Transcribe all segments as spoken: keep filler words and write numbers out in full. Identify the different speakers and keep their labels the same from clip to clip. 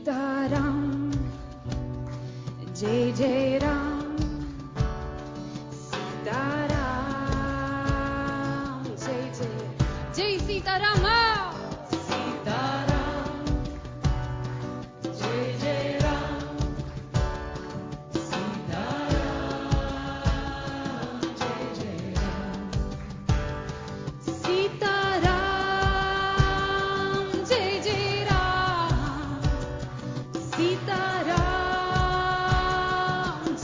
Speaker 1: Sitaram Jai Jai Ram Sitaram Jai Jai Jai Sitaram Sitaram Jai Jai Ram Sitaram Jai Jai Ram Sitaram Jai Jai Ram Sitaram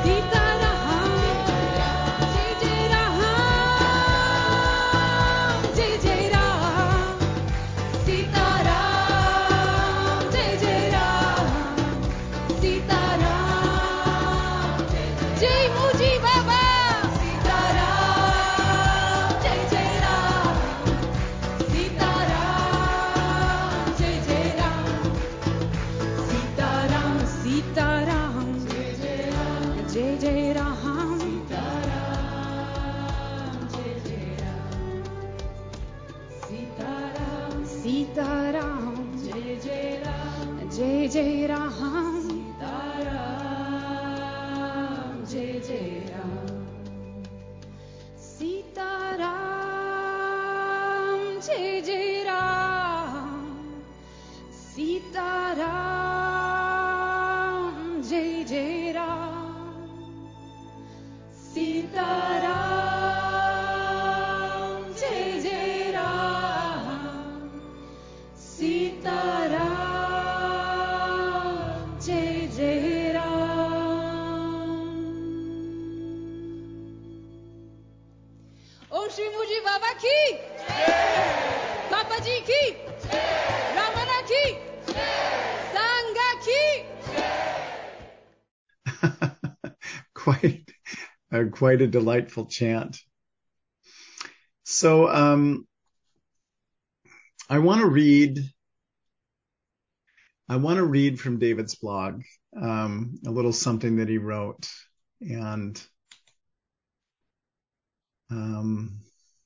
Speaker 2: Quite, uh, quite a delightful chant. So, um, I want to read, I want to read from David's blog, um, a little something that he wrote. And, um,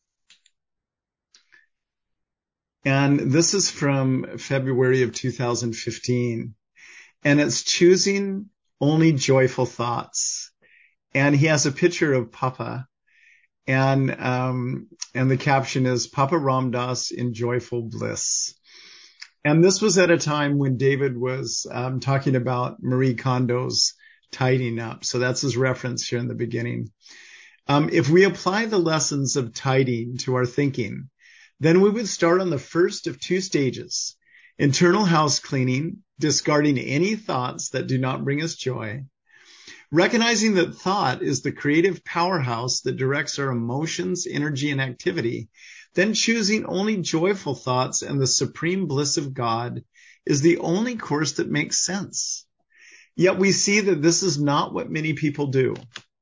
Speaker 2: and this is from February of two thousand fifteen, and it's choosing only joyful thoughts. And he has a picture of Papa, and um, and the caption is Papa Ram Dass in joyful bliss. And this was at a time when David was um, talking about Marie Kondo's tidying up. So that's his reference here in the beginning. Um, if we apply the lessons of tidying to our thinking, then we would start on the first of two stages: internal house cleaning, discarding any thoughts that do not bring us joy. Recognizing that thought is the creative powerhouse that directs our emotions, energy, and activity, then choosing only joyful thoughts and the supreme bliss of God is the only course that makes sense. Yet we see that this is not what many people do.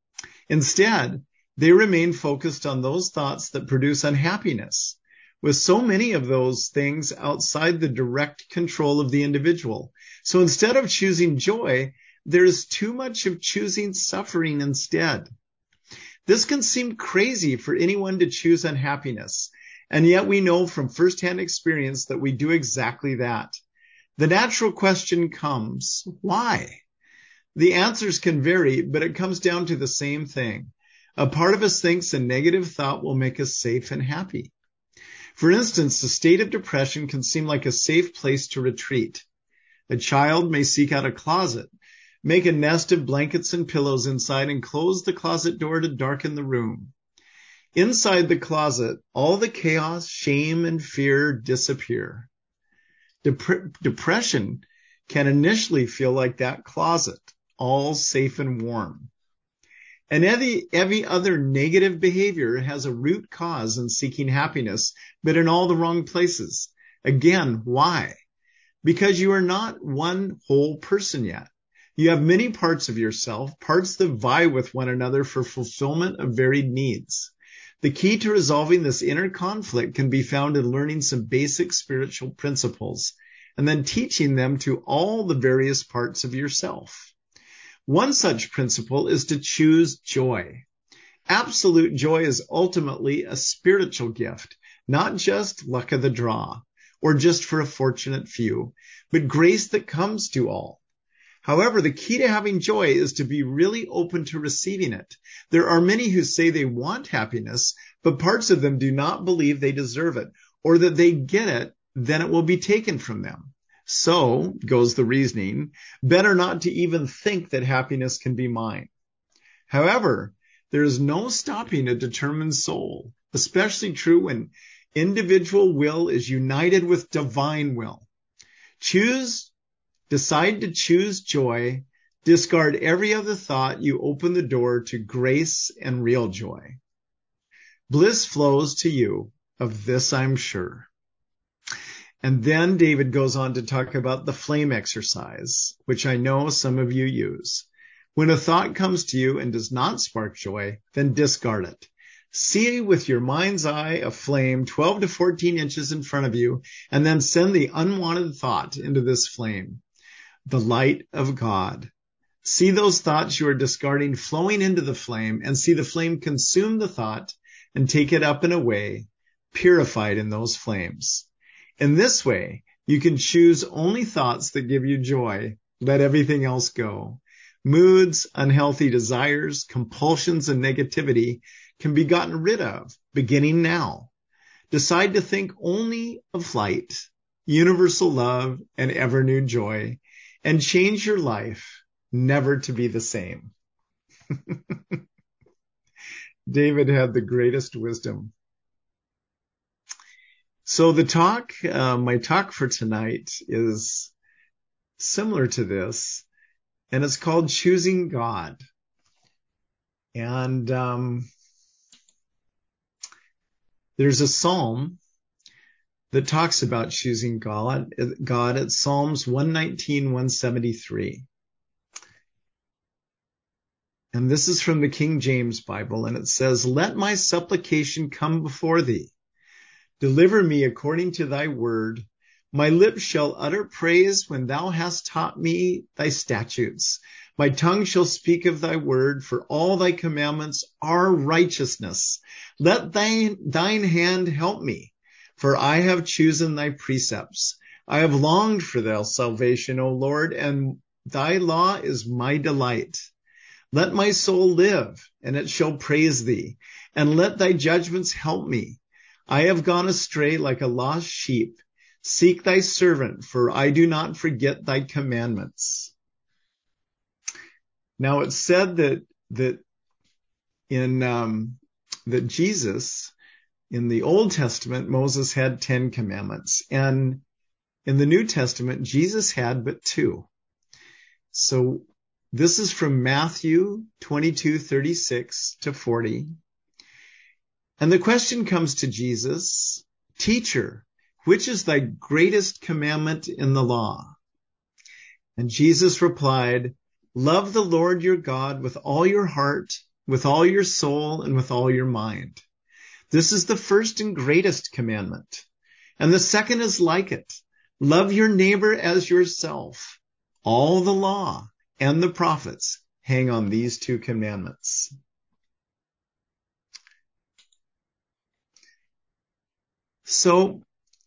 Speaker 2: Instead, they remain focused on those thoughts that produce unhappiness, with so many of those things outside the direct control of the individual. So instead of choosing joy, there is too much of choosing suffering instead. This can seem crazy for anyone to choose unhappiness, and yet we know from firsthand experience that we do exactly that. The natural question comes, why? The answers can vary, but it comes down to the same thing. A part of us thinks a negative thought will make us safe and happy. For instance, a state of depression can seem like a safe place to retreat. A child may seek out a closet, make a nest of blankets and pillows inside, and close the closet door to darken the room. Inside the closet, all the chaos, shame, and fear disappear. Dep- depression can initially feel like that closet, all safe and warm. And every, every other negative behavior has a root cause in seeking happiness, but in all the wrong places. Again, why? Because you are not one whole person yet. You have many parts of yourself, parts that vie with one another for fulfillment of varied needs. The key to resolving this inner conflict can be found in learning some basic spiritual principles and then teaching them to all the various parts of yourself. One such principle is to choose joy. Absolute joy is ultimately a spiritual gift, not just luck of the draw or just for a fortunate few, but grace that comes to all. However, the key to having joy is to be really open to receiving it. There are many who say they want happiness, but parts of them do not believe they deserve it, or that they get it, then it will be taken from them. So, goes the reasoning, better not to even think that happiness can be mine. However, there is no stopping a determined soul, especially true when individual will is united with divine will. Choose Decide to choose joy, Discard every other thought. You open the door to grace and real joy. Bliss flows to you, of this I'm sure. And then David goes on to talk about the flame exercise, which I know some of you use. When a thought comes to you and does not spark joy, then discard it. See with your mind's eye a flame twelve to fourteen inches in front of you, and then send the unwanted thought into this flame, the light of God. See those thoughts you are discarding flowing into the flame, and see the flame consume the thought and take it up and away, purified in those flames. In this way, you can choose only thoughts that give you joy. Let everything else go. Moods, unhealthy desires, compulsions, and negativity can be gotten rid of beginning now. Decide to think only of light, universal love, and ever new joy, and change your life never to be the same. David had the greatest wisdom. So the talk, uh, my talk for tonight is similar to this, and it's called Choosing God. And um, there's a psalm that talks about choosing God. God, it's Psalms one nineteen, one seventy-three. And this is from the King James Bible, and it says, "Let my supplication come before thee. Deliver me according to thy word. My lips shall utter praise when thou hast taught me thy statutes. My tongue shall speak of thy word, for all thy commandments are righteousness. Let thine, thine hand help me, for I have chosen thy precepts. I have longed for thy salvation, O Lord, and thy law is my delight. Let my soul live, and it shall praise thee, and let thy judgments help me. I have gone astray like a lost sheep. Seek thy servant, for I do not forget thy commandments." Now it's said that that in um, that Jesus in the Old Testament Moses had ten commandments, and in the New Testament Jesus had but two. So this is from Matthew twenty-two, thirty-six to forty. And the question comes to Jesus, "Teacher, which is thy greatest commandment in the law?" And Jesus replied, "Love the Lord your God with all your heart, with all your soul, and with all your mind. This is the first and greatest commandment. And the second is like it. Love your neighbor as yourself. All the law and the prophets hang on these two commandments." So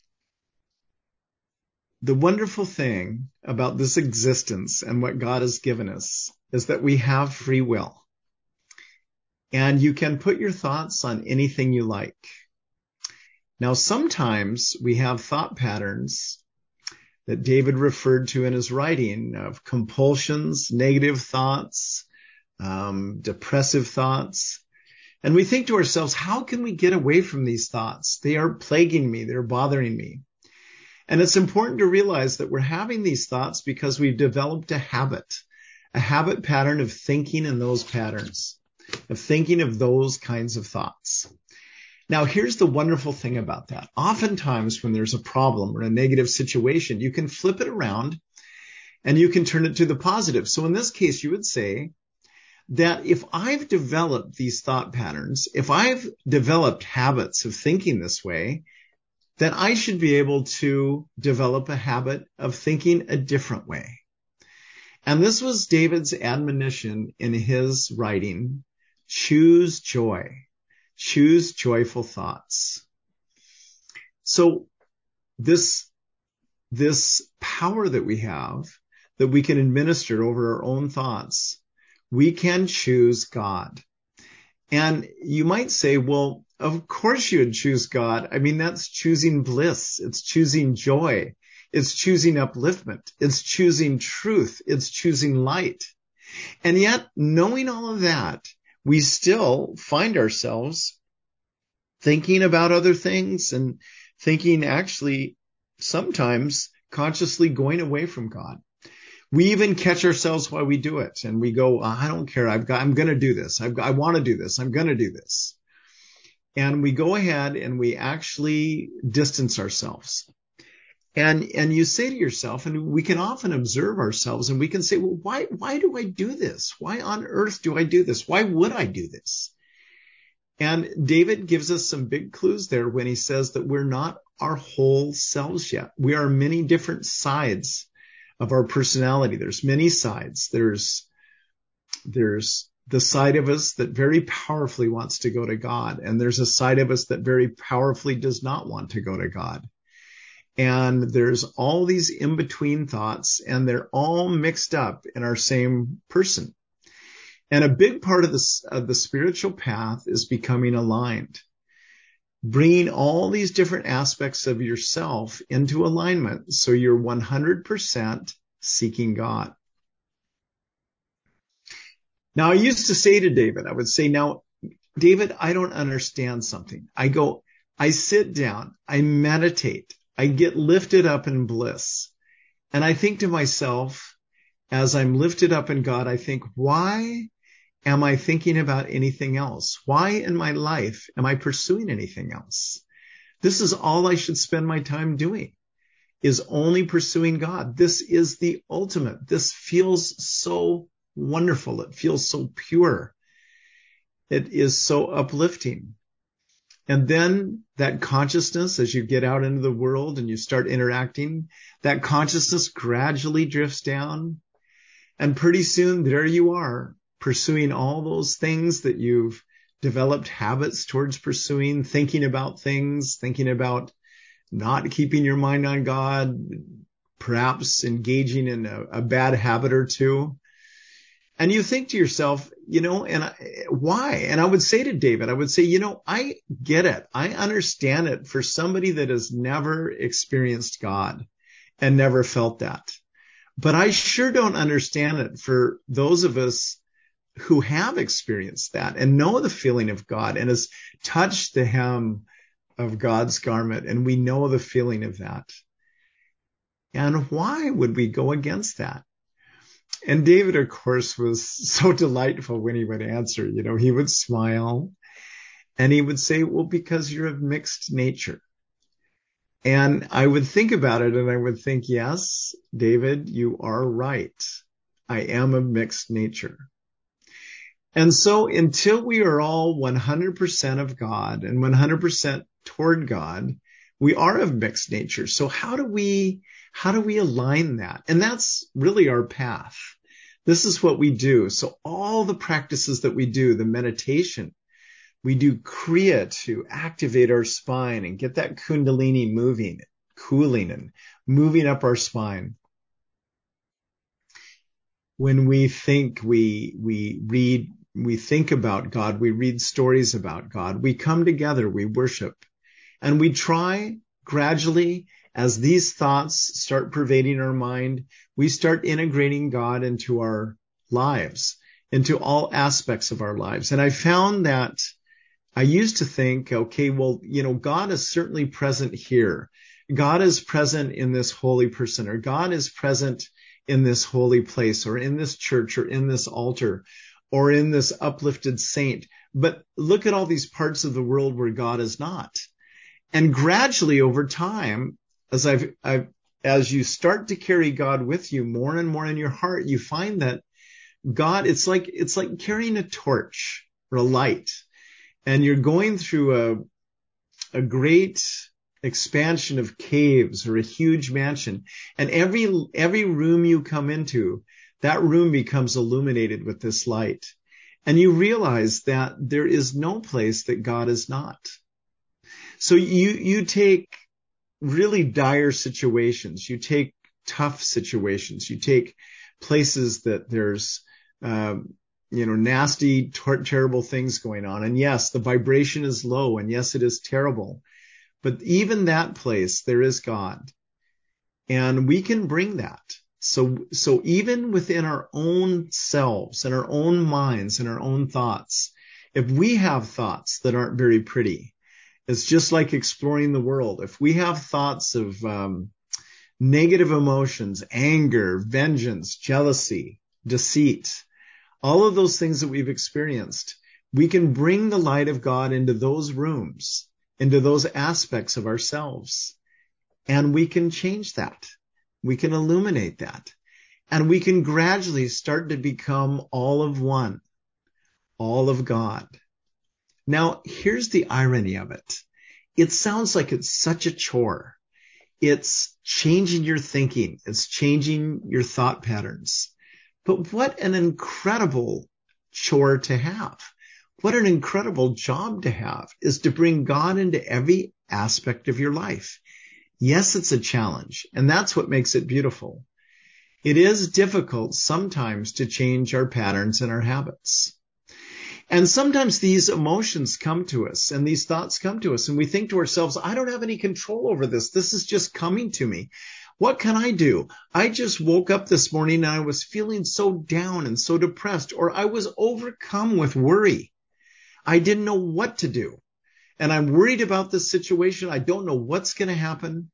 Speaker 2: the wonderful thing about this existence and what God has given us is that we have free will. And you can put your thoughts on anything you like. Now, sometimes we have thought patterns that David referred to in his writing of compulsions, negative thoughts, um, depressive thoughts. And we think to ourselves, how can we get away from these thoughts? They are plaguing me. They're bothering me. And it's important to realize that we're having these thoughts because we've developed a habit, a habit pattern of thinking in those patterns, of thinking of those kinds of thoughts. Now, here's the wonderful thing about that. Oftentimes when there's a problem or a negative situation, you can flip it around and you can turn it to the positive. So in this case, you would say that if I've developed these thought patterns, if I've developed habits of thinking this way, then I should be able to develop a habit of thinking a different way. And this was David's admonition in his writing, choose joy, choose joyful thoughts. So this, this power that we have, that we can administer over our own thoughts, we can choose God. And you might say, well, of course you would choose God. I mean, that's choosing bliss. It's choosing joy. It's choosing upliftment. It's choosing truth. It's choosing light. And yet, knowing all of that, we still find ourselves thinking about other things and thinking actually sometimes consciously going away from God. We even catch ourselves while we do it, and we go, oh, I don't care. I've got, I'm going to do this. I've got, I want to do this. I'm going to do this. And we go ahead and we actually distance ourselves. And, and you say to yourself, and we can often observe ourselves, and we can say, well, why, why do I do this? Why on earth do I do this? Why would I do this? And David gives us some big clues there when he says that we're not our whole selves yet. We are many different sides of our personality. There's many sides. There's, there's the side of us that very powerfully wants to go to God. And there's a side of us that very powerfully does not want to go to God. And there's all these in-between thoughts, and they're all mixed up in our same person. And a big part of this, of the spiritual path is becoming aligned, bringing all these different aspects of yourself into alignment so you're one hundred percent seeking God. Now, I used to say to David, I would say, now, David, I don't understand something. I go, I sit down, I meditate, I get lifted up in bliss. And I think to myself, as I'm lifted up in God, I think, why am I thinking about anything else? Why in my life am I pursuing anything else? This is all I should spend my time doing, is only pursuing God. This is the ultimate. This feels so wonderful. It feels so pure. It is so uplifting. And then that consciousness, as you get out into the world and you start interacting, that consciousness gradually drifts down. And pretty soon there you are, pursuing all those things that you've developed habits towards pursuing, thinking about things, thinking about not keeping your mind on God, perhaps engaging in a, a bad habit or two. And you think to yourself, you know, and I, why? And I would say to David, I would say, you know, I get it. I understand it for somebody that has never experienced God and never felt that. But I sure don't understand it for those of us who have experienced that and know the feeling of God and has touched the hem of God's garment, and we know the feeling of that. And why would we go against that? And David, of course, was so delightful when he would answer. You know, he would smile and he would say, well, because you're of mixed nature. And I would think about it and I would think, yes, David, you are right. I am of mixed nature. And so until we are all one hundred percent of God and one hundred percent toward God, we are of mixed nature. So how do we, how do we align that? And that's really our path. This is what we do. So all the practices that we do, the meditation, we do Kriya to activate our spine and get that Kundalini moving, cooling and moving up our spine. When we think, we, we read, we think about God, we read stories about God, we come together, we worship, and we try gradually, as these thoughts start pervading our mind, we start integrating God into our lives, into all aspects of our lives. And I found that I used to think, okay, well, you know, God is certainly present here. God is present in this holy person, or God is present in this holy place, or in this church, or in this altar, or in this uplifted saint. But look at all these parts of the world where God is not. And gradually over time, as I've, I've, as you start to carry God with you more and more in your heart, you find that God, it's like, it's like carrying a torch or a light, and you're going through a, a great expansion of caves or a huge mansion. And every, every room you come into, that room becomes illuminated with this light. And you realize that there is no place that God is not. So you, you take really dire situations. You take tough situations. You take places that there's, um, you know, nasty, ter- terrible things going on. And yes, the vibration is low, and yes, it is terrible. But even that place, there is God. And we can bring that. So, so even within our own selves and our own minds and our own thoughts, if we have thoughts that aren't very pretty, it's just like exploring the world. If we have thoughts of um, negative emotions, anger, vengeance, jealousy, deceit, all of those things that we've experienced, we can bring the light of God into those rooms, into those aspects of ourselves, and we can change that. We can illuminate that, and we can gradually start to become all of one, all of God. Now, here's the irony of it. It sounds like it's such a chore. It's changing your thinking. It's changing your thought patterns. But what an incredible chore to have. What an incredible job to have is to bring God into every aspect of your life. Yes, it's a challenge, and that's what makes it beautiful. It is difficult sometimes to change our patterns and our habits. And sometimes these emotions come to us and these thoughts come to us and we think to ourselves, I don't have any control over this. This is just coming to me. What can I do? I just woke up this morning and I was feeling so down and so depressed, or I was overcome with worry. I didn't know what to do. And I'm worried about this situation. I don't know what's going to happen.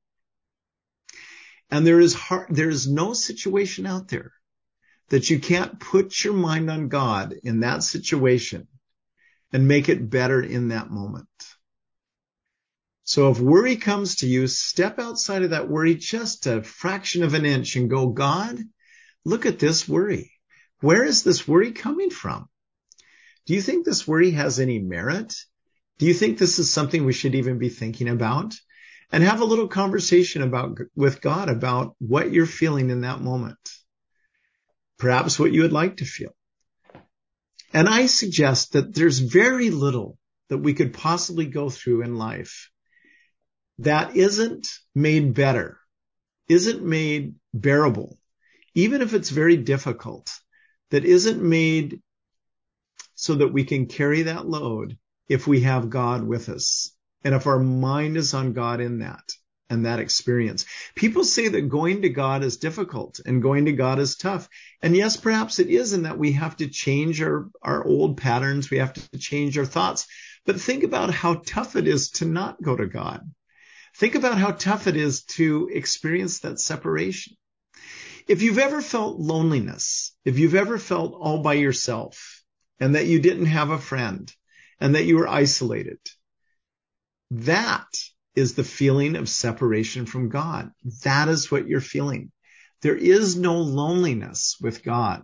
Speaker 2: And there is hard, there is no situation out there that you can't put your mind on God in that situation and make it better in that moment. So if worry comes to you, step outside of that worry just a fraction of an inch and go, God, look at this worry. Where is this worry coming from? Do you think this worry has any merit? Do you think this is something we should even be thinking about? And have a little conversation about with God about what you're feeling in that moment. Perhaps what you would like to feel. And I suggest that there's very little that we could possibly go through in life that isn't made better, isn't made bearable, even if it's very difficult, that isn't made so that we can carry that load if we have God with us. And if our mind is on God in that and that experience. People say that going to God is difficult and going to God is tough. And yes, perhaps it is in that we have to change our, our old patterns. We have to change our thoughts. But think about how tough it is to not go to God. Think about how tough it is to experience that separation. If you've ever felt loneliness, if you've ever felt all by yourself and that you didn't have a friend and that you were isolated, that is the feeling of separation from God. That is what you're feeling. There is no loneliness with God.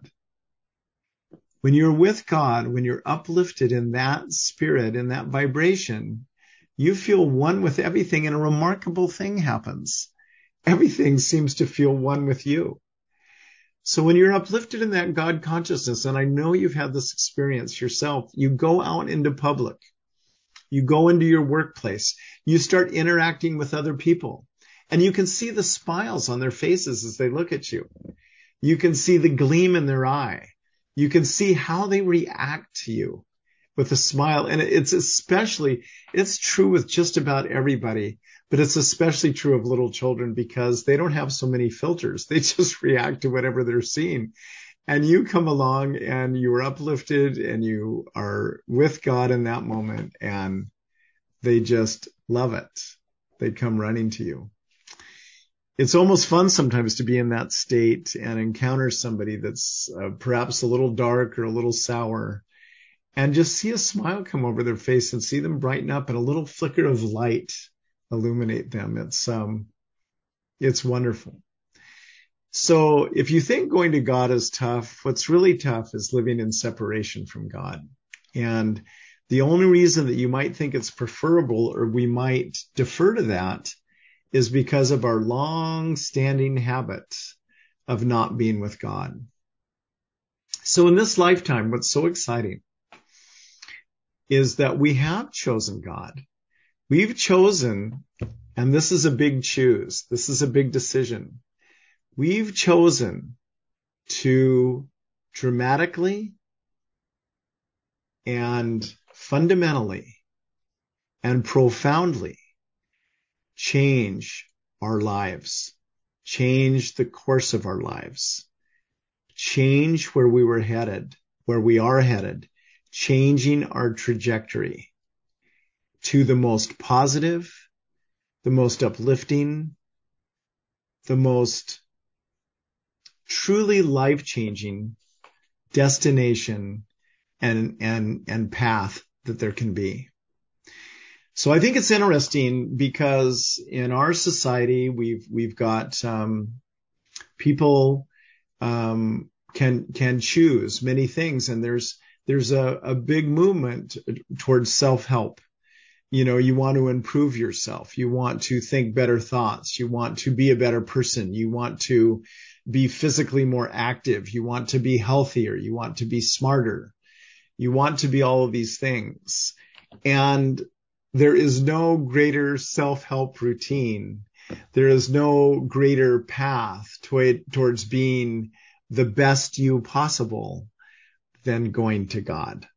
Speaker 2: When you're with God, when you're uplifted in that spirit, in that vibration, you feel one with everything, and a remarkable thing happens. Everything seems to feel one with you. So when you're uplifted in that God consciousness, and I know you've had this experience yourself, you go out into public. You go into your workplace, you start interacting with other people, and you can see the smiles on their faces as they look at you. You can see the gleam in their eye. You can see how they react to you with a smile. And it's especially, it's true with just about everybody, but it's especially true of little children because they don't have so many filters. They just react to whatever they're seeing. And you come along and you are uplifted and you are with God in that moment and they just love it. They come running to you. It's almost fun sometimes to be in that state and encounter somebody that's uh, perhaps a little dark or a little sour and just see a smile come over their face and see them brighten up and a little flicker of light illuminate them. It's, um, it's wonderful. So if you think going to God is tough, what's really tough is living in separation from God. And the only reason that you might think it's preferable or we might defer to that is because of our long-standing habit of not being with God. So in this lifetime, what's so exciting is that we have chosen God. We've chosen, and this is a big choose. This is a big decision. We've chosen to dramatically and fundamentally and profoundly change our lives, change the course of our lives, change where we were headed, where we are headed, changing our trajectory to the most positive, the most uplifting, the most truly life-changing destination and, and, and path that there can be. So I think it's interesting because in our society, we've, we've got, um, people, um, can, can choose many things. And there's, there's a, a big movement towards self-help. You know, you want to improve yourself. You want to think better thoughts. You want to be a better person. You want to be physically more active. You want to be healthier. You want to be smarter. You want to be all of these things. And there is no greater self-help routine. There is no greater path to, towards being the best you possible than going to God.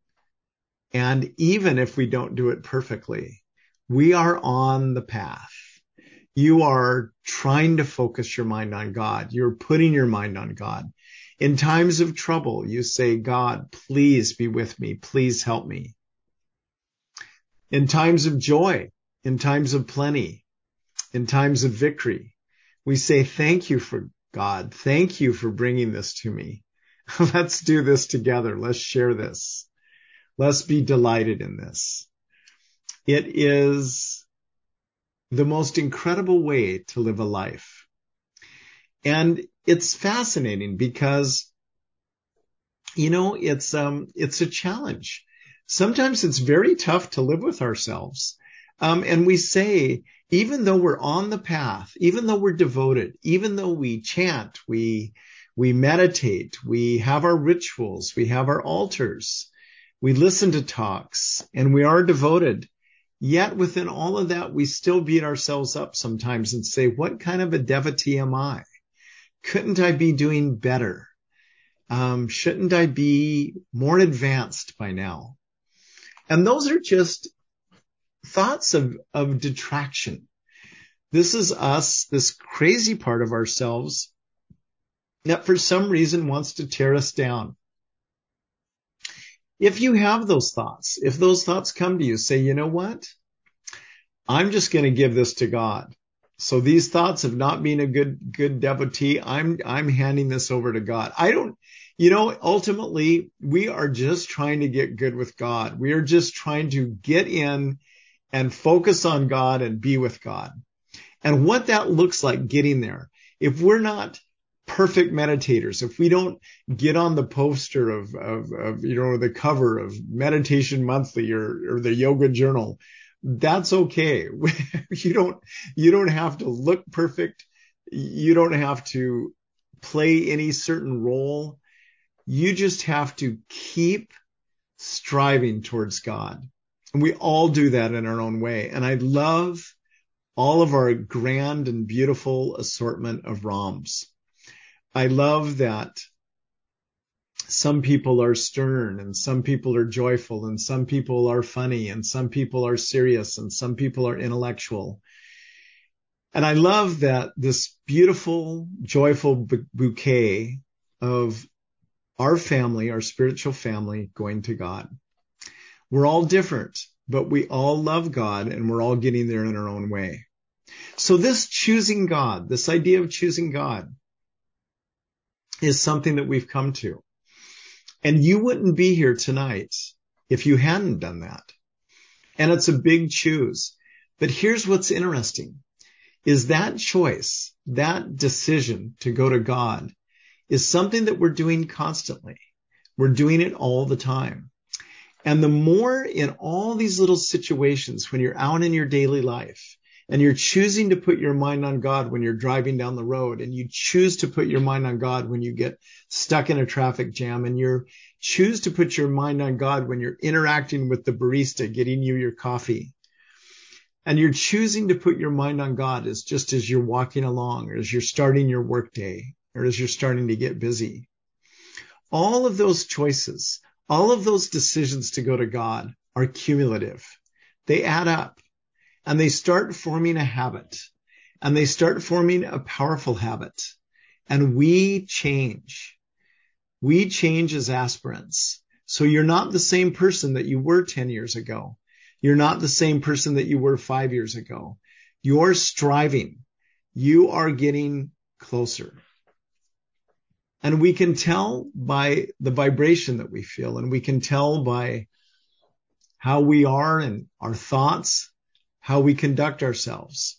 Speaker 2: And even if we don't do it perfectly, we are on the path. You are trying to focus your mind on God. You're putting your mind on God. In times of trouble, you say, God, please be with me. Please help me. In times of joy, in times of plenty, in times of victory, we say, thank you for God. Thank you for bringing this to me. Let's do this together. Let's share this. Let's be delighted in this. It is the most incredible way to live a life. And it's fascinating because, you know, it's, um, it's a challenge. Sometimes it's very tough to live with ourselves. Um, and we say, even though we're on the path, even though we're devoted, even though we chant, we, we meditate, we have our rituals, we have our altars, we listen to talks, and we are devoted. Yet within all of that, we still beat ourselves up sometimes and say, what kind of a devotee am I? Couldn't I be doing better? Um, shouldn't I be more advanced by now? And those are just thoughts of, of detraction. This is us, this crazy part of ourselves that for some reason wants to tear us down. If you have those thoughts, if those thoughts come to you, say, you know what? I'm just going to give this to God. So these thoughts of not being a good, good devotee, I'm, I'm handing this over to God. I don't, you know, ultimately we are just trying to get good with God. We are just trying to get in and focus on God and be with God. And what that looks like getting there. If we're not perfect meditators, if we don't get on the poster of, of, of you know, the cover of Meditation Monthly or, or the Yoga Journal, that's okay. You don't, you don't have to look perfect. You don't have to play any certain role. You just have to keep striving towards God. And we all do that in our own way. And I love all of our grand and beautiful assortment of R O Ms. I love that some people are stern and some people are joyful and some people are funny and some people are serious and some people are intellectual. And I love that this beautiful, joyful bu- bouquet of our family, our spiritual family, going to God. We're all different, but we all love God and we're all getting there in our own way. So this choosing God, this idea of choosing God, is something that we've come to. And you wouldn't be here tonight if you hadn't done that. And it's a big choose. But here's what's interesting, is that choice, that decision to go to God is something that we're doing constantly. We're doing it all the time. And the more in all these little situations when you're out in your daily life and you're choosing to put your mind on God when you're driving down the road, and you choose to put your mind on God when you get stuck in a traffic jam, and you choose to put your mind on God when you're interacting with the barista getting you your coffee, and you're choosing to put your mind on God as just as you're walking along, or as you're starting your workday, or as you're starting to get busy. All of those choices, all of those decisions to go to God are cumulative. They add up. And they start forming a habit, and they start forming a powerful habit. And we change. We change as aspirants. So you're not the same person that you were ten years ago. You're not the same person that you were five years ago. You're striving. you are getting closer. And we can tell by the vibration that we feel, and we can tell by how we are and our thoughts, how we conduct ourselves.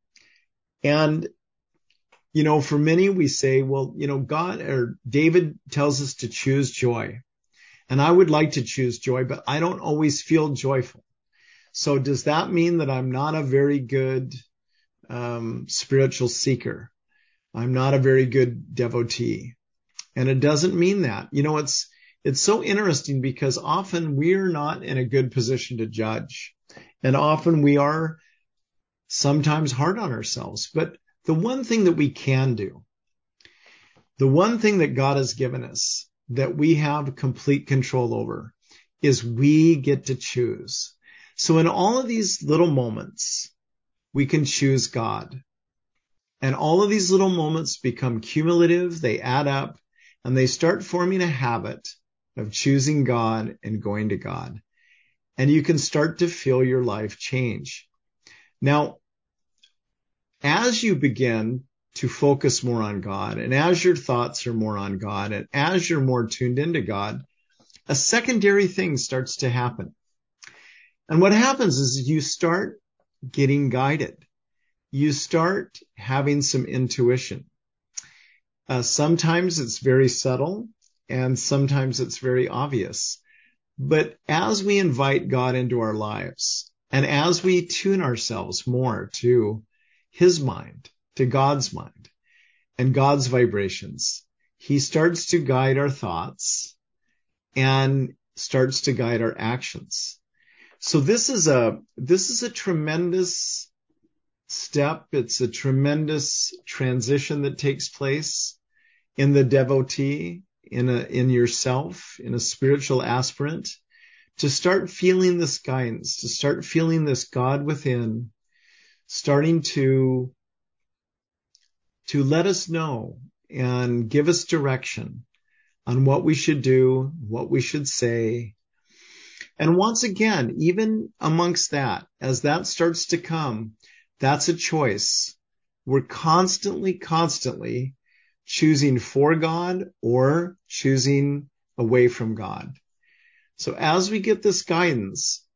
Speaker 2: And, you know, for many, we say, well, you know, God or David tells us to choose joy. And I would like to choose joy, but I don't always feel joyful. So does that mean that I'm not a very good um, spiritual seeker? I'm not a very good devotee. And it doesn't mean that. You know, it's it's so interesting because often we're not in a good position to judge. And often we are sometimes hard on ourselves. But the one thing that we can do, the one thing that God has given us that we have complete control over is we get to choose. So in all of these little moments, we can choose God. And all of these little moments become cumulative, they add up, and they start forming a habit of choosing God and going to God. And you can start to feel your life change. Now, as you begin to focus more on God, and as your thoughts are more on God, and as you're more tuned into God, a secondary thing starts to happen. And what happens is you start getting guided. You start having some intuition. Uh, sometimes it's very subtle, and sometimes it's very obvious. But as we invite God into our lives, and as we tune ourselves more to His mind, to God's mind, and God's vibrations, He starts to guide our thoughts and starts to guide our actions. So this is a, this is a tremendous step. It's a tremendous transition that takes place in the devotee, in a, in yourself, in a spiritual aspirant, to start feeling this guidance, to start feeling this God within, starting to, to let us know and give us direction on what we should do, what we should say. And once again, even amongst that, as that starts to come, that's a choice. We're constantly, constantly choosing for God or choosing away from God. So as we get this guidance,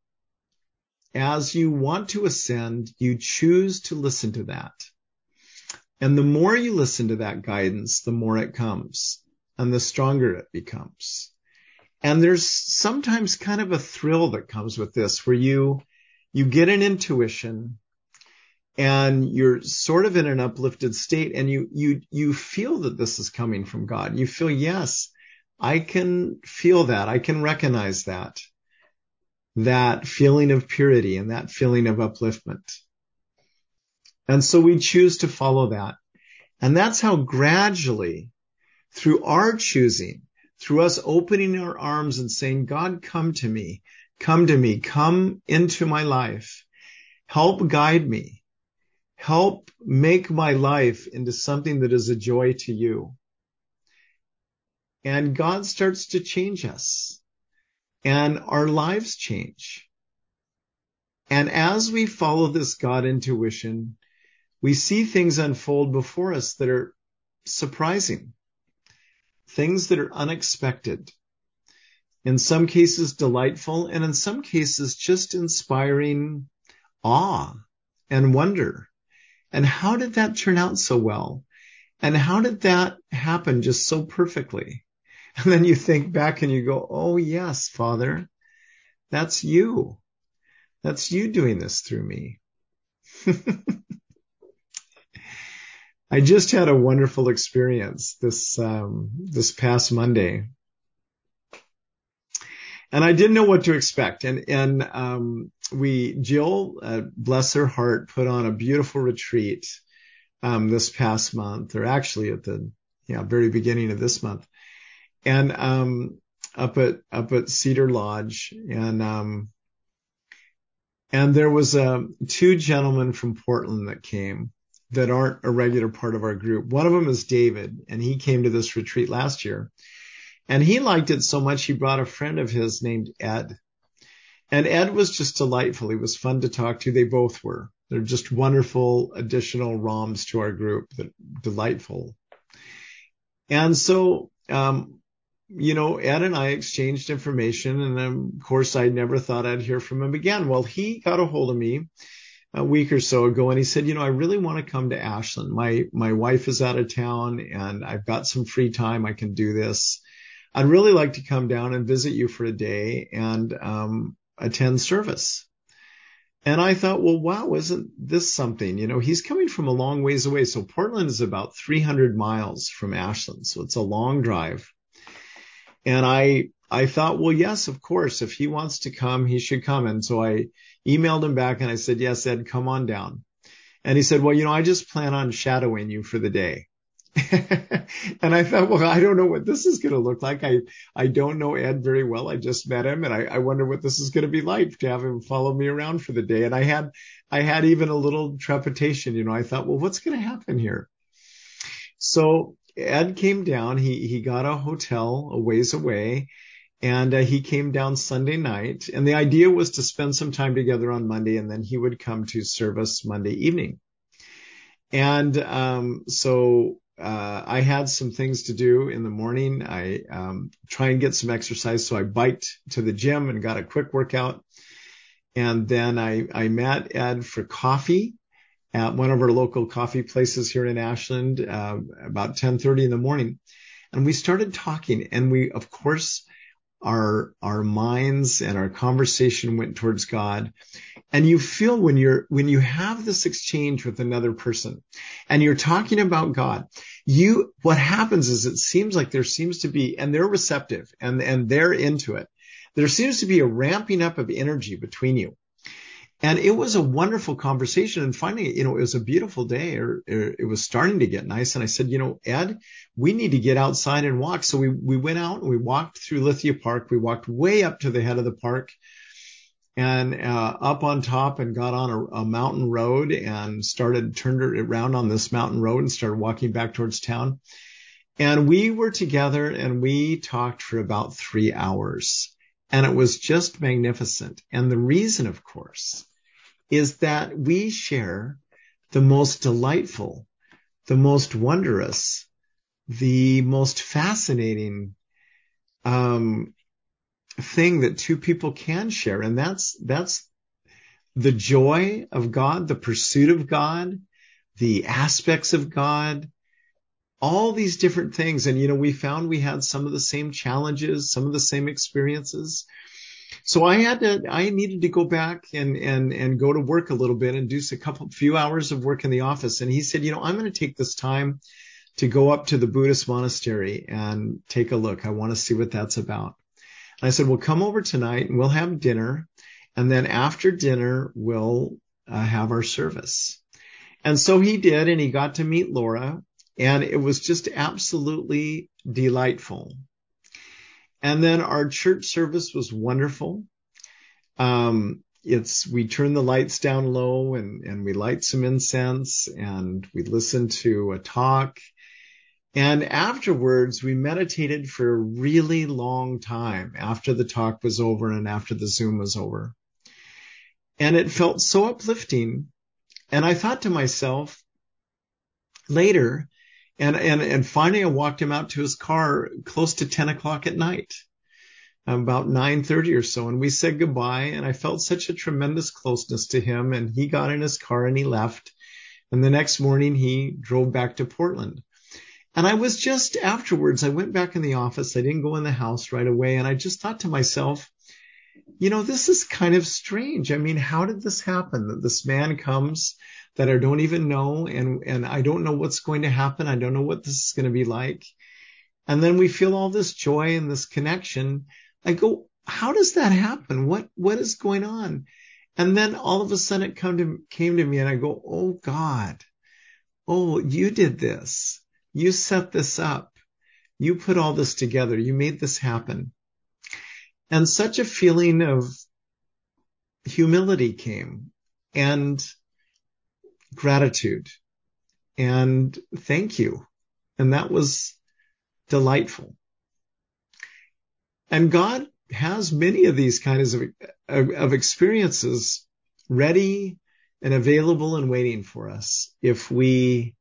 Speaker 2: as you want to ascend, you choose to listen to that. And the more you listen to that guidance, the more it comes and the stronger it becomes. And there's sometimes kind of a thrill that comes with this where you, you get an intuition and you're sort of in an uplifted state and you, you, you feel that this is coming from God. You feel, yes, I can feel that. I can recognize that, that feeling of purity and that feeling of upliftment. And so we choose to follow that. And that's how gradually, through our choosing, through us opening our arms and saying, God, come to me, come to me, come into my life, help guide me, help make my life into something that is a joy to you. And God starts to change us and our lives change. And as we follow this God intuition, we see things unfold before us that are surprising, things that are unexpected, in some cases delightful, and in some cases just inspiring awe and wonder. And how did that turn out so well? And how did that happen just so perfectly? And then you think back and you go, oh yes, Father, that's you. That's you doing this through me. I just had a wonderful experience this, um, this past Monday. And I didn't know what to expect. And, and, um, we, Jill, uh, bless her heart, put on a beautiful retreat, um, this past month, or actually at the, yeah, very beginning of this month. And, um, up at, up at Cedar Lodge. And, um, and there was, um, two gentlemen from Portland that came that aren't a regular part of our group. One of them is David, and he came to this retreat last year. And he liked it so much, he brought a friend of his named Ed. And Ed was just delightful. He was fun to talk to. They both were. They're just wonderful additional R O Ms to our group, that delightful. And so, um, you know, Ed and I exchanged information, and um, of course, I never thought I'd hear from him again. Well, he got a hold of me a week or so ago, and he said, you know, I really want to come to Ashland. My my wife is out of town, and I've got some free time. I can do this. I'd really like to come down and visit you for a day and um, attend service. And I thought, well, wow, isn't this something? You know, he's coming from a long ways away. So Portland is about three hundred miles from Ashland. So it's a long drive. And I, I thought, well, yes, of course, if he wants to come, he should come. And so I emailed him back and I said, yes, Ed, come on down. And he said, well, you know, I just plan on shadowing you for the day. And I thought, well, I don't know what this is going to look like. I, I don't know Ed very well. I just met him, and I, I wonder what this is going to be like to have him follow me around for the day. And I had, I had even a little trepidation. You know, I thought, well, what's going to happen here? So Ed came down. He, he got a hotel a ways away, and uh, he came down Sunday night. And the idea was to spend some time together on Monday, and then he would come to service Monday evening. And um, so Uh, I had some things to do in the morning. I um, try and get some exercise. So I biked to the gym and got a quick workout. And then I, I met Ed for coffee at one of our local coffee places here in Ashland, uh, about ten thirty in the morning. And we started talking, and we, of course, our, our minds and our conversation went towards God. And you feel when you're, when you have this exchange with another person and you're talking about God, you, what happens is it seems like there seems to be, and they're receptive and, and they're into it. There seems to be a ramping up of energy between you. And it was a wonderful conversation. And finally, you know, it was a beautiful day, or, or it was starting to get nice. And I said, you know, Ed, we need to get outside and walk. So we, we went out and we walked through Lithia Park. We walked way up to the head of the park and uh, up on top, and got on a, a mountain road and started, turned around on this mountain road and started walking back towards town. And we were together and we talked for about three hours. And it was just magnificent. And the reason, of course, is that we share the most delightful, the most wondrous, the most fascinating um, thing that two people can share. And that's, that's the joy of God, the pursuit of God, the aspects of God, all these different things. And, you know, we found we had some of the same challenges, some of the same experiences. So I had to, I needed to go back and, and, and go to work a little bit and do a couple, few hours of work in the office. And he said, you know, I'm going to take this time to go up to the Buddhist monastery and take a look. I want to see what that's about. And I said, well, come over tonight and we'll have dinner. And then after dinner, we'll uh, have our service. And so he did, and he got to meet Laura, and it was just absolutely delightful. And then our church service was wonderful. Um, it's, we turn the lights down low, and, and we light some incense, and we listen to a talk. And afterwards, we meditated for a really long time after the talk was over and after the Zoom was over. And it felt so uplifting. And I thought to myself later, and, and, and finally I walked him out to his car close to ten o'clock at night, about nine thirty or so. And we said goodbye, and I felt such a tremendous closeness to him. And he got in his car and he left. And the next morning he drove back to Portland. And I was just afterwards, I went back in the office. I didn't go in the house right away. And I just thought to myself, you know, this is kind of strange. I mean, how did this happen that this man comes that I don't even know, and, and I don't know what's going to happen. I don't know what this is going to be like. And then we feel all this joy and this connection. I go, how does that happen? What, what is going on? And then all of a sudden it come to, came to me, and I go, oh God, oh, you did this. You set this up. You put all this together. You made this happen. And such a feeling of humility came, and gratitude, and thank you. And that was delightful. And God has many of these kinds of, of, of experiences ready and available and waiting for us if we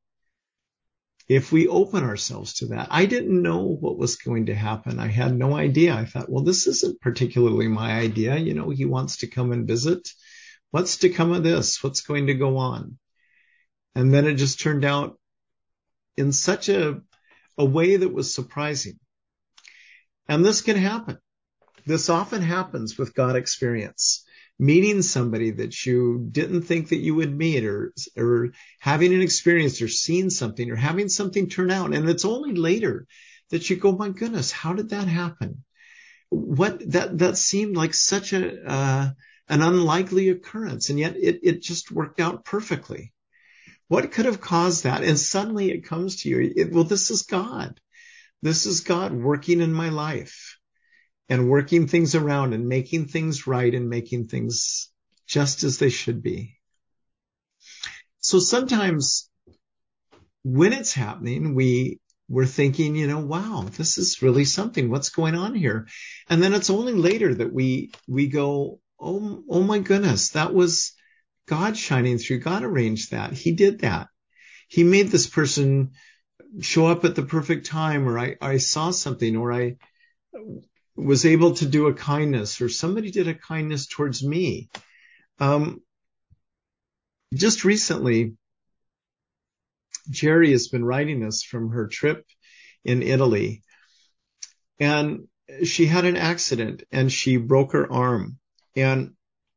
Speaker 2: if we open ourselves to that. I didn't know what was going to happen. I had no idea. I thought, well, this isn't particularly my idea. You know, he wants to come and visit. What's to come of this? What's going to go on? And then it just turned out in such a, a way that was surprising. And this can happen. This often happens with God experience. Meeting somebody that you didn't think that you would meet, or, or having an experience, or seeing something, or having something turn out. And it's only later that you go, my goodness, how did that happen? What that, that seemed like such a, uh, an unlikely occurrence. And yet it, it just worked out perfectly. What could have caused that? And suddenly it comes to you. It, well, this is God. This is God working in my life. And working things around and making things right and making things just as they should be. So sometimes when it's happening, we, we're thinking, you know, wow, this is really something. What's going on here? And then it's only later that we, we go, oh, oh my goodness, that was God shining through. God arranged that. He did that. He made this person show up at the perfect time, or I, I saw something, or I was able to do a kindness, or somebody did a kindness towards me. Um, just recently, Jerry has been writing us from her trip in Italy, and she had an accident and she broke her arm. And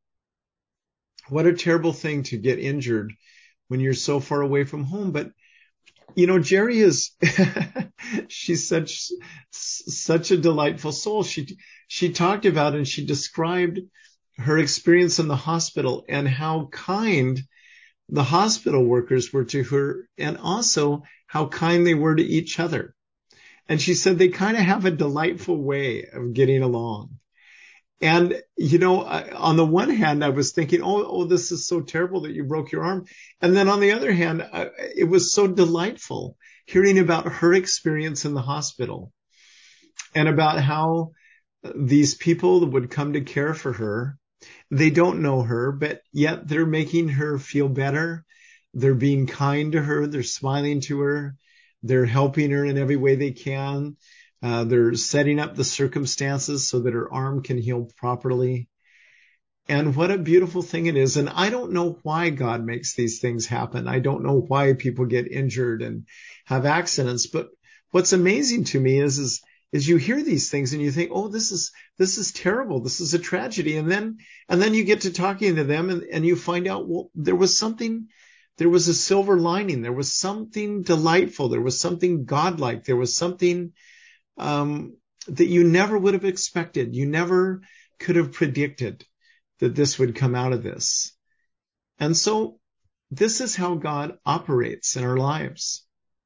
Speaker 2: what a terrible thing to get injured when you're so far away from home. But you know, Jerry is, she's such, such a delightful soul. She, she talked about and she described her experience in the hospital and how kind the hospital workers were to her, and also how kind they were to each other. And she said they kind of have a delightful way of getting along. And, you know, on the one hand, I was thinking, oh, oh, this is so terrible that you broke your arm. And then on the other hand, it was so delightful hearing about her experience in the hospital and about how these people that would come to care for her, they don't know her, but yet they're making her feel better. They're being kind to her. They're smiling to her. They're helping her in every way they can. Uh, they're setting up the circumstances so that her arm can heal properly. And what a beautiful thing it is. And I don't know why God makes these things happen. I don't know why people get injured and have accidents. But what's amazing to me is, is, is you hear these things and you think, oh, this is, this is terrible. This is a tragedy. And then, and then you get to talking to them and, and you find out, well, there was something, there was a silver lining. There was something delightful. There was something godlike. There was something Um, that you never would have expected. You never could have predicted that this would come out of this. And so this is how God operates in our lives.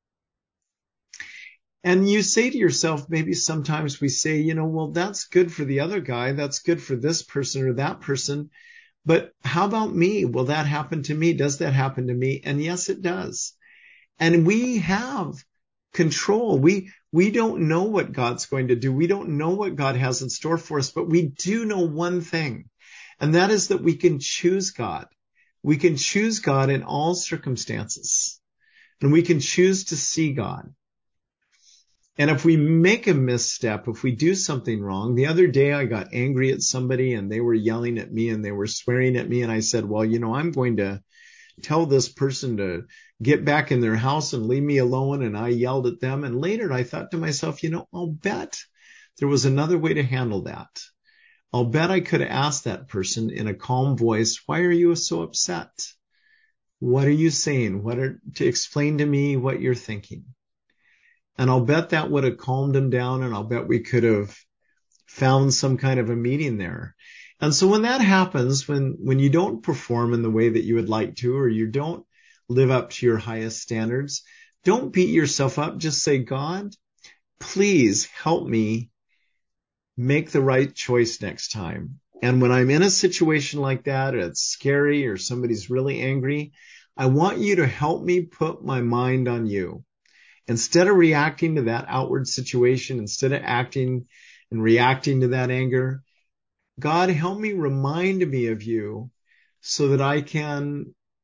Speaker 2: And you say to yourself, maybe sometimes we say, you know, well, that's good for the other guy. That's good for this person or that person. But how about me? Will that happen to me? Does that happen to me? And yes, it does. And we have control. We, we don't know what God's going to do. We don't know what God has in store for us, but we do know one thing, and that is that we can choose God. We can choose God in all circumstances, and we can choose to see God. And if we make a misstep, if we do something wrong, the other day I got angry at somebody and they were yelling at me and they were swearing at me. And I said, well, you know, I'm going to tell this person to get back in their house and leave me alone. And I yelled at them. And later I thought to myself, you know, I'll bet there was another way to handle that. I'll bet I could have asked that person in a calm voice, why are you so upset? What are you saying? What are, to explain to me what you're thinking. And I'll bet that would have calmed him down, and I'll bet we could have found some kind of a meeting there. And so when that happens, when, when you don't perform in the way that you would like to, or you don't live up to your highest standards, don't beat yourself up. Just say, God, please help me make the right choice next time. And when I'm in a situation like that, or it's scary, or somebody's really angry, I want you to help me put my mind on you. Instead of reacting to that outward situation, instead of acting and reacting to that anger, God, help me remind me of you so that I can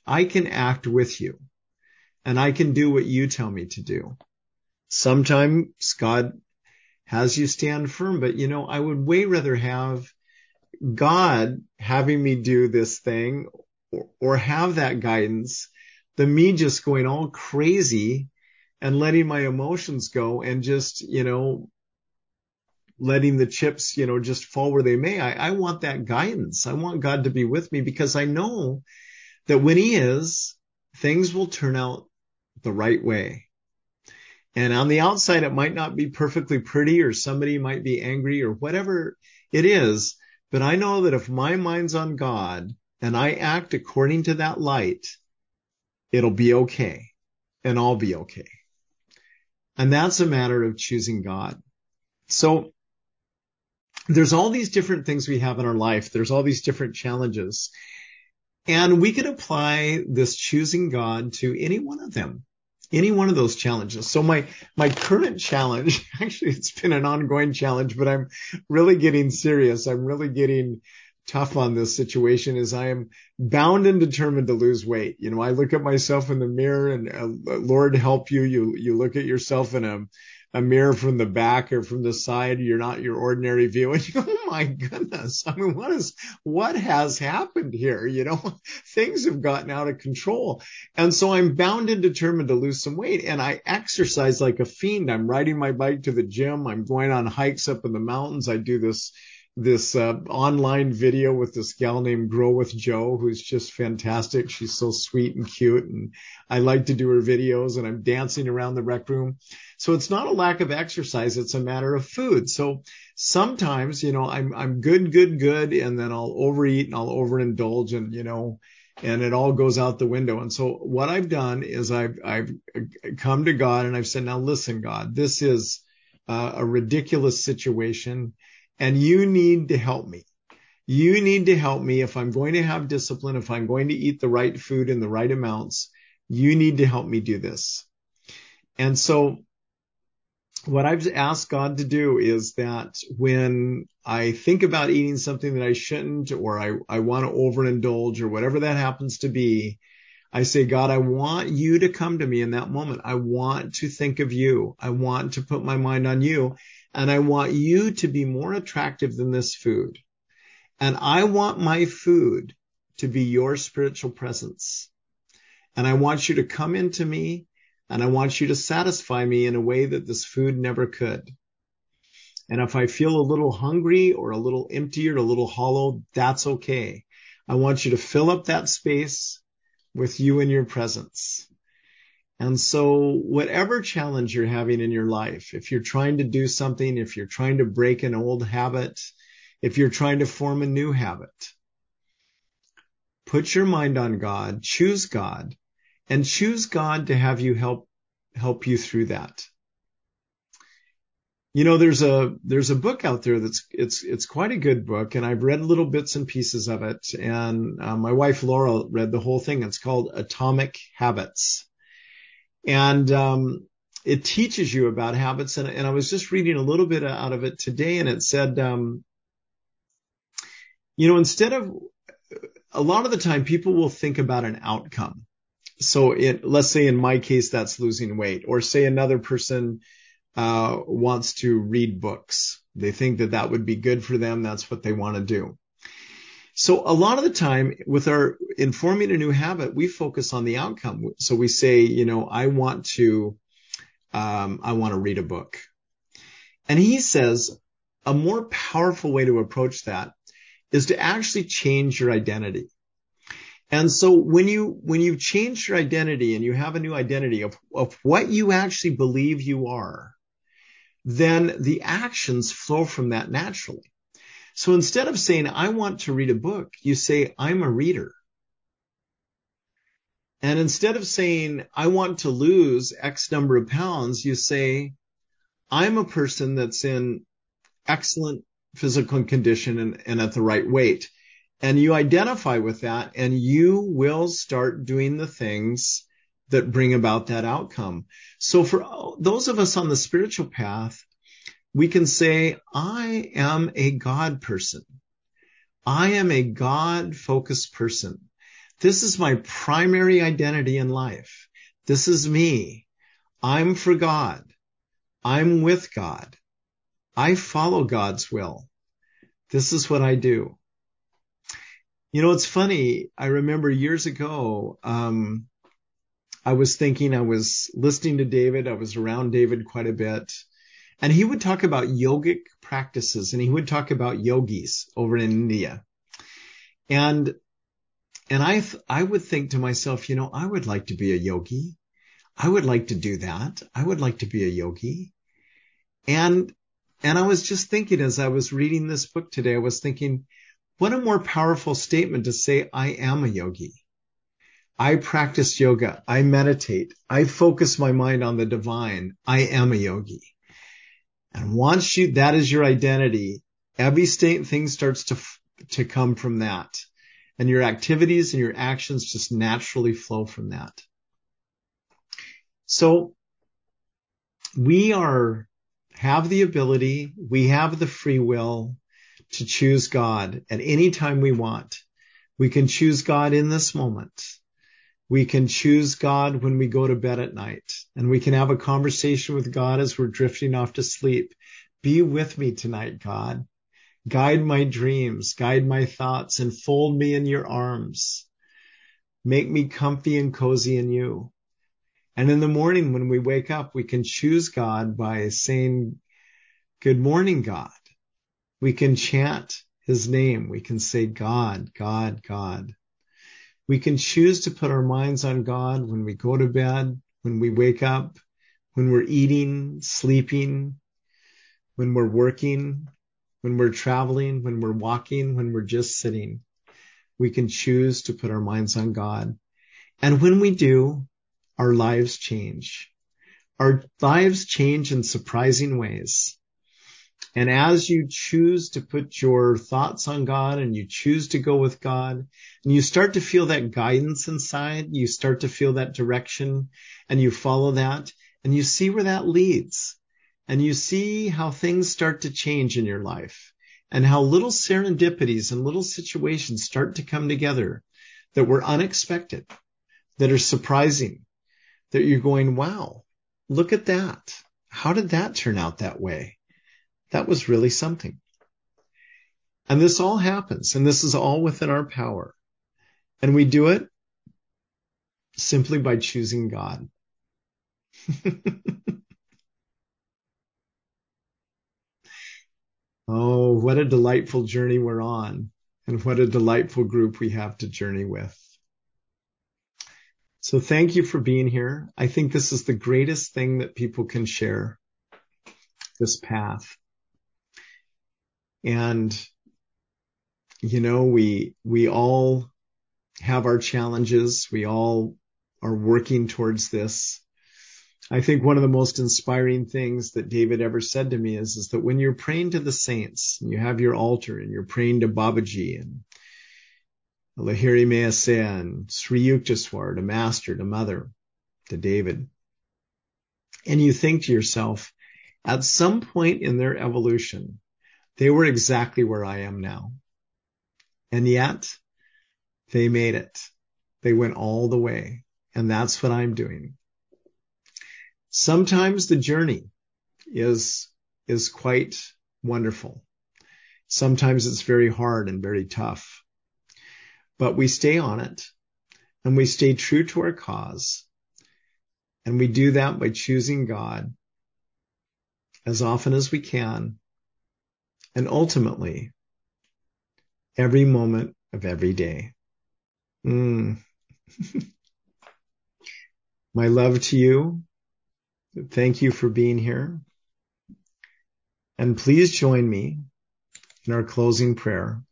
Speaker 2: I can act with you and I can do what you tell me to do. Sometimes God has you stand firm, but you know, I would way rather have God having me do this thing or, or have that guidance than me just going all crazy and letting my emotions go and just, you know, letting the chips, you know, just fall where they may. I, I want that guidance. I want God to be with me because I know that when he is, things will turn out the right way. And on the outside, it might not be perfectly pretty or somebody might be angry or whatever it is. But I know that if my mind's on God and I act according to that light, it'll be okay and I'll be okay. And that's a matter of choosing God. So there's all these different things we have in our life. There's all these different challenges. And we can apply this choosing God to any one of them, any one of those challenges. So my, my current challenge, actually it's been an ongoing challenge, but I'm really getting serious. I'm really getting tough on this situation is I am bound and determined to lose weight. You know, I look at myself in the mirror and uh, Lord help you. You, you look at yourself in a, a mirror from the back or from the side. You're not your ordinary view. And you go, oh my goodness. I mean, what is, what has happened here? You know, things have gotten out of control. And so I'm bound and determined to lose some weight. And I exercise like a fiend. I'm riding my bike to the gym. I'm going on hikes up in the mountains. I do this this uh, online video with this gal named Grow with Joe, who's just fantastic. She's so sweet and cute. And I like to do her videos and I'm dancing around the rec room. So it's not a lack of exercise. It's a matter of food. So sometimes, you know, I'm, I'm good, good, good. And then I'll overeat and I'll overindulge and, you know, and it all goes out the window. And so what I've done is I've, I've come to God and I've said, now listen, God, this is uh, a ridiculous situation. And you need to help me. You need to help me if I'm going to have discipline, if I'm going to eat the right food in the right amounts, you need to help me do this. And so what I've asked God to do is that when I think about eating something that I shouldn't, or I, I want to overindulge or whatever that happens to be, I say, God, I want you to come to me in that moment. I want to think of you. I want to put my mind on you. And I want you to be more attractive than this food. And I want my food to be your spiritual presence. And I want you to come into me and I want you to satisfy me in a way that this food never could. And if I feel a little hungry or a little empty or a little hollow, that's okay. I want you to fill up that space with you and your presence. And so whatever challenge you're having in your life, if you're trying to do something, if you're trying to break an old habit, if you're trying to form a new habit, put your mind on God, choose God, and choose God to have you help, help you through that. You know, there's a, there's a book out there that's, it's, it's quite a good book. And I've read little bits and pieces of it. And uh, my wife, Laura, read the whole thing. It's called Atomic Habits. And, um, it teaches you about habits. And, and I was just reading a little bit out of it today and it said, um, you know, instead of a lot of the time people will think about an outcome. So it, let's say in my case, that's losing weight, or say another person, uh, wants to read books. They think that that would be good for them. That's what they want to do. So a lot of the time with our in forming a new habit, we focus on the outcome. So we say, you know, I want to, um, I want to read a book. And he says a more powerful way to approach that is to actually change your identity. And so when you, when you change your identity and you have a new identity of, of what you actually believe you are, then the actions flow from that naturally. So instead of saying, I want to read a book, you say, I'm a reader. And instead of saying, I want to lose X number of pounds, you say, I'm a person that's in excellent physical condition and, and at the right weight. And you identify with that and you will start doing the things that bring about that outcome. So for those of us on the spiritual path, we can say, I am a God person. I am a God-focused person. This is my primary identity in life. This is me. I'm for God. I'm with God. I follow God's will. This is what I do. You know, it's funny. I remember years ago, um, I was thinking, I was listening to David. I was around David quite a bit. And he would talk about yogic practices, and he would talk about yogis over in India. And, and I, I would think to myself, you know, I would like to be a yogi. I would like to do that. I would like to be a yogi. And, and I was just thinking, as I was reading this book today, I was thinking, what a more powerful statement to say, I am a yogi. I practice yoga. I meditate. I focus my mind on the divine. I am a yogi. And once you, that is your identity, every state thing starts to, to come from that. And your activities and your actions just naturally flow from that. So we are, have the ability, we have the free will to choose God at any time we want. We can choose God in this moment. We can choose God when we go to bed at night, and we can have a conversation with God as we're drifting off to sleep. Be with me tonight, God. Guide my dreams, guide my thoughts, and fold me in your arms. Make me comfy and cozy in you. And in the morning when we wake up, we can choose God by saying, good morning, God. We can chant his name. We can say, God, God, God. We can choose to put our minds on God when we go to bed, when we wake up, when we're eating, sleeping, when we're working, when we're traveling, when we're walking, when we're just sitting. We can choose to put our minds on God. And when we do, our lives change. Our lives change in surprising ways. And as you choose to put your thoughts on God and you choose to go with God, and you start to feel that guidance inside, you start to feel that direction, and you follow that, and you see where that leads. And you see how things start to change in your life, and how little serendipities and little situations start to come together that were unexpected, that are surprising, that you're going, wow, look at that. How did that turn out that way? That was really something. And this all happens, and this is all within our power. And we do it simply by choosing God. Oh, what a delightful journey we're on, and what a delightful group we have to journey with. So thank you for being here. I think this is the greatest thing that people can share, this path. And, you know, we, we all have our challenges. We all are working towards this. I think one of the most inspiring things that David ever said to me is, is that when you're praying to the saints, and you have your altar and you're praying to Babaji and Lahiri Mayasaya and Sri Yukteswar, to Master, to Mother, to David, and you think to yourself, at some point in their evolution, they were exactly where I am now. And yet they made it. They went all the way. And that's what I'm doing. Sometimes the journey is, is quite wonderful. Sometimes it's very hard and very tough, but we stay on it and we stay true to our cause. And we do that by choosing God as often as we can. And ultimately, every moment of every day. Mm. My love to you. Thank you for being here. And please join me in our closing prayer.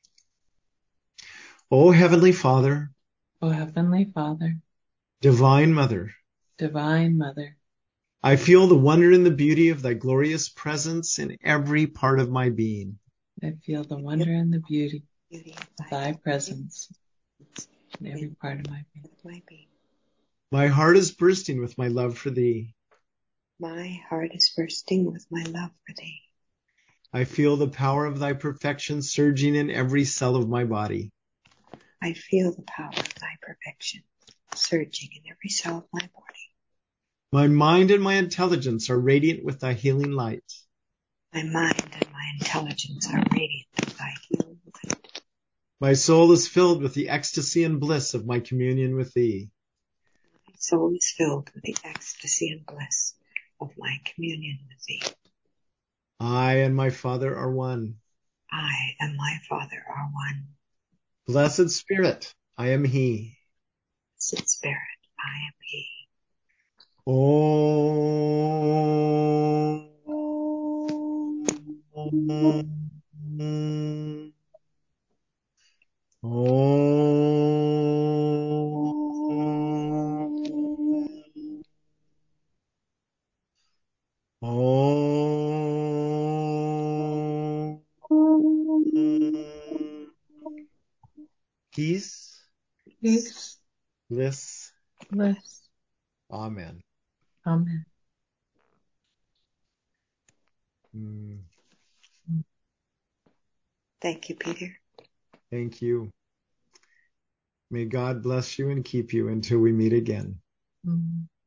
Speaker 2: O Heavenly Father,
Speaker 3: O Heavenly Father,
Speaker 2: Divine Mother,
Speaker 3: Divine Mother,
Speaker 2: I feel the wonder and the beauty of thy glorious presence in every part of my being.
Speaker 3: I feel the wonder and the beauty of thy presence in every part of my being.
Speaker 2: My heart is bursting with my love for thee.
Speaker 4: My heart is bursting with my love for thee.
Speaker 2: I feel the power of thy perfection surging in every cell of my body.
Speaker 4: I feel the power of thy perfection surging in every cell of my body.
Speaker 2: My mind and my intelligence are radiant with thy healing light.
Speaker 4: My mind and my intelligence are radiant with thy healing light.
Speaker 2: My soul is filled with the ecstasy and bliss of my communion with thee.
Speaker 4: My soul is filled with the ecstasy and bliss of my communion with thee.
Speaker 2: I and my Father are one.
Speaker 4: I and my Father are one.
Speaker 2: Blessed Spirit, I am He.
Speaker 4: Blessed Spirit, I am He.
Speaker 2: Om. Peace,
Speaker 3: Peace,
Speaker 2: bliss.
Speaker 3: bliss.
Speaker 2: Amen.
Speaker 3: Amen.
Speaker 2: Mm,
Speaker 4: Thank you, Peter.
Speaker 2: thank you. May God bless you and keep you until we meet again.
Speaker 3: Mm.